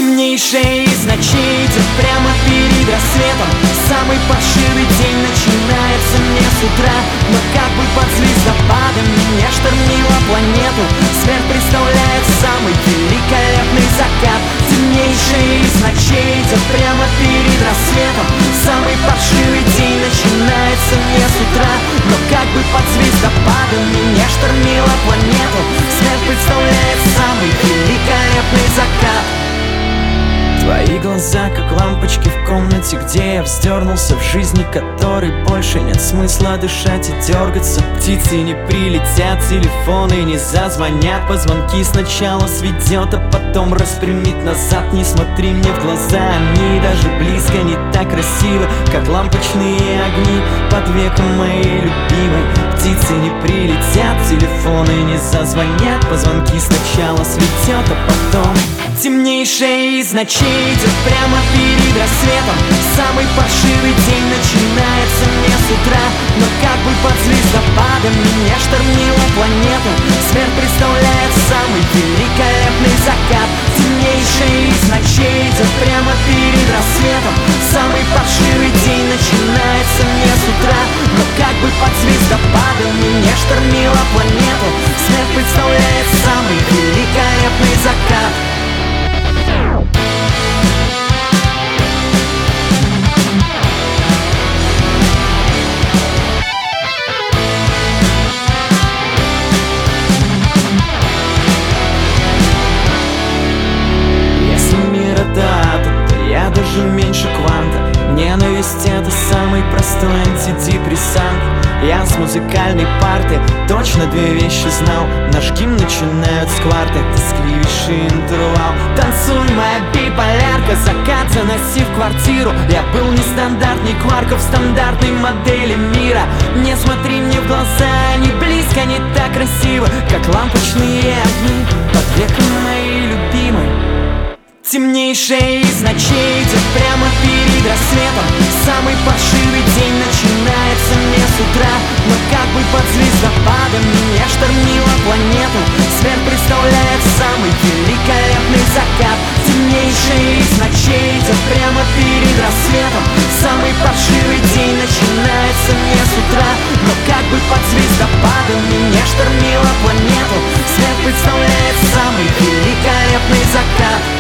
Темнейшее из ночей идет прямо перед рассветом. Самый паршивый день начинается не с утра, но как бы под звездопадом меня штормила планету. Смерть представляет самый великолепный закат. Темнейшее из ночей идет прямо перед рассветом. Самый паршивый день начинается не с утра, но как бы под звездопадом меня штормила планету. Смерть представляет самый великолепный закат. Твои глаза, как лампочки в комнате, где я вздернулся, в жизни которой больше нет смысла дышать и дергаться. Птицы не прилетят, телефоны не зазвонят. Позвонки сначала сведет, а потом распрямит назад. Не смотри мне в глаза, они даже близко не так красивы, как лампочные огни под веком моей любимой. Птицы не прилетят, телефоны не зазвонят. Позвонки сначала сведет, а потом темнейшее из ночей идет прямо перед рассветом. Самый паршивый день начинается не с утра, но как бы под звездопадом меня штормила планету. Смерть представляет самый великолепный закат. Темнейшее из ночей идет прямо перед рассветом. Самый паршивый день начинается не с утра, но как бы под звездопадом меня штормила планету. Смерть представляет самый великолепный закат. Я даже меньше кванта. Ненависть — это самый простой антидепрессант. Я с музыкальной парты точно две вещи знал. Наш гимн начинают с кварты, тоскливейший интервал. Танцуй, моя биполярка, закат заноси в квартиру. Я был нестандартный кварков в стандартной модели мира. Не смотри мне в глаза, они близко, не так красиво, как лампочные огни под веком моей любимой. Темнейшее из ночей идет прямо перед рассветом. Самый паршивый день начинается не с утра, но как бы под звездопадом меня штормила планету. Смерть представляет самый великолепный закат. Темнейшее из ночей идет прямо перед рассветом. Самый паршивый день начинается не с утра, но как бы под звездопадом меня штормила планету. Смерть представляет самый великолепный закат.